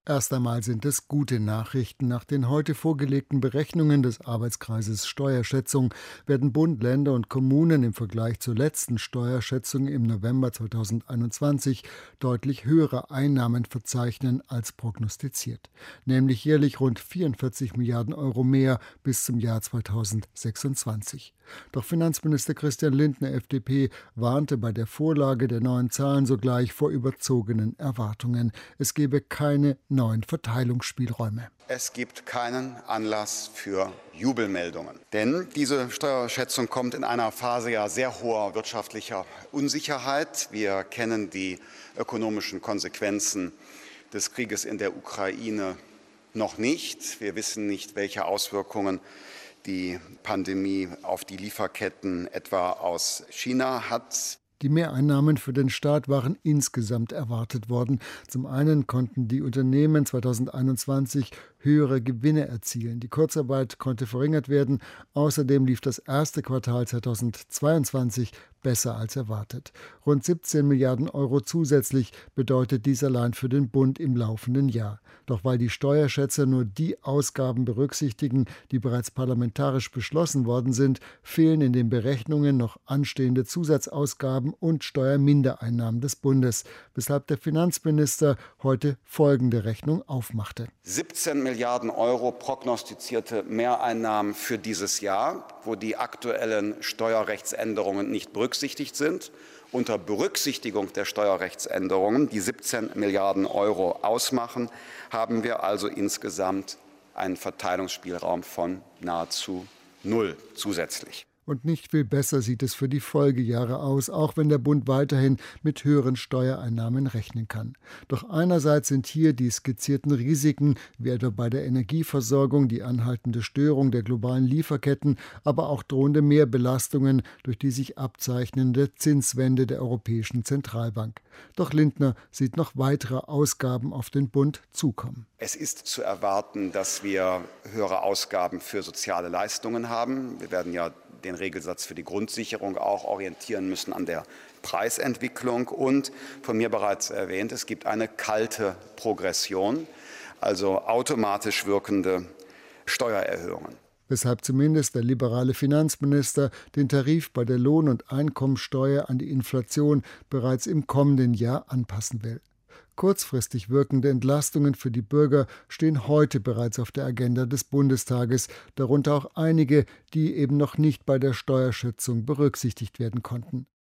Erst einmal sind es gute Nachrichten. Nach den heute vorgelegten Berechnungen des Arbeitskreises Steuerschätzung werden Bund, Länder und Kommunen im Vergleich zur letzten Steuerschätzung im November 2021 deutlich höhere Einnahmen verzeichnen als prognostiziert, nämlich jährlich rund 44 Milliarden Euro mehr bis zum Jahr 2026. Doch Finanzminister Christian Lindner, FDP, warnte bei der Vorlage der neuen Zahlen sogleich vor überzogenen Erwartungen. Es gebe keine neuen Verteilungsspielräume. Es gibt keinen Anlass für Jubelmeldungen. Denn diese Steuerschätzung kommt in einer Phase sehr hoher wirtschaftlicher Unsicherheit. Wir kennen die ökonomischen Konsequenzen des Krieges in der Ukraine noch nicht. Wir wissen nicht, welche Auswirkungen die Pandemie auf die Lieferketten etwa aus China hat. Die Mehreinnahmen für den Staat waren insgesamt erwartet worden. Zum einen konnten die Unternehmen 2021 höhere Gewinne erzielen. Die Kurzarbeit konnte verringert werden. Außerdem lief das erste Quartal 2022 besser als erwartet. Rund 17 Milliarden Euro zusätzlich bedeutet dies allein für den Bund im laufenden Jahr. Doch weil die Steuerschätzer nur die Ausgaben berücksichtigen, die bereits parlamentarisch beschlossen worden sind, fehlen in den Berechnungen noch anstehende Zusatzausgaben und Steuermindereinnahmen des Bundes, weshalb der Finanzminister heute folgende Rechnung aufmachte. 17 Milliarden Euro prognostizierte Mehreinnahmen für dieses Jahr, wo die aktuellen Steuerrechtsänderungen nicht berücksichtigt sind. Unter Berücksichtigung der Steuerrechtsänderungen, die 17 Milliarden Euro ausmachen, haben wir also insgesamt einen Verteilungsspielraum von nahezu 0 zusätzlich. Und nicht viel besser sieht es für die Folgejahre aus, auch wenn der Bund weiterhin mit höheren Steuereinnahmen rechnen kann. Doch einerseits sind hier die skizzierten Risiken, wie etwa bei der Energieversorgung, die anhaltende Störung der globalen Lieferketten, aber auch drohende Mehrbelastungen durch die sich abzeichnende Zinswende der Europäischen Zentralbank. Doch Lindner sieht noch weitere Ausgaben auf den Bund zukommen. Es ist zu erwarten, dass wir höhere Ausgaben für soziale Leistungen haben. Wir werden ja den Regelsatz für die Grundsicherung auch orientieren müssen an der Preisentwicklung. Und von mir bereits erwähnt, es gibt eine kalte Progression, also automatisch wirkende Steuererhöhungen. Weshalb zumindest der liberale Finanzminister den Tarif bei der Lohn- und Einkommensteuer an die Inflation bereits im kommenden Jahr anpassen will. Kurzfristig wirkende Entlastungen für die Bürger stehen heute bereits auf der Agenda des Bundestages, darunter auch einige, die eben noch nicht bei der Steuerschätzung berücksichtigt werden konnten.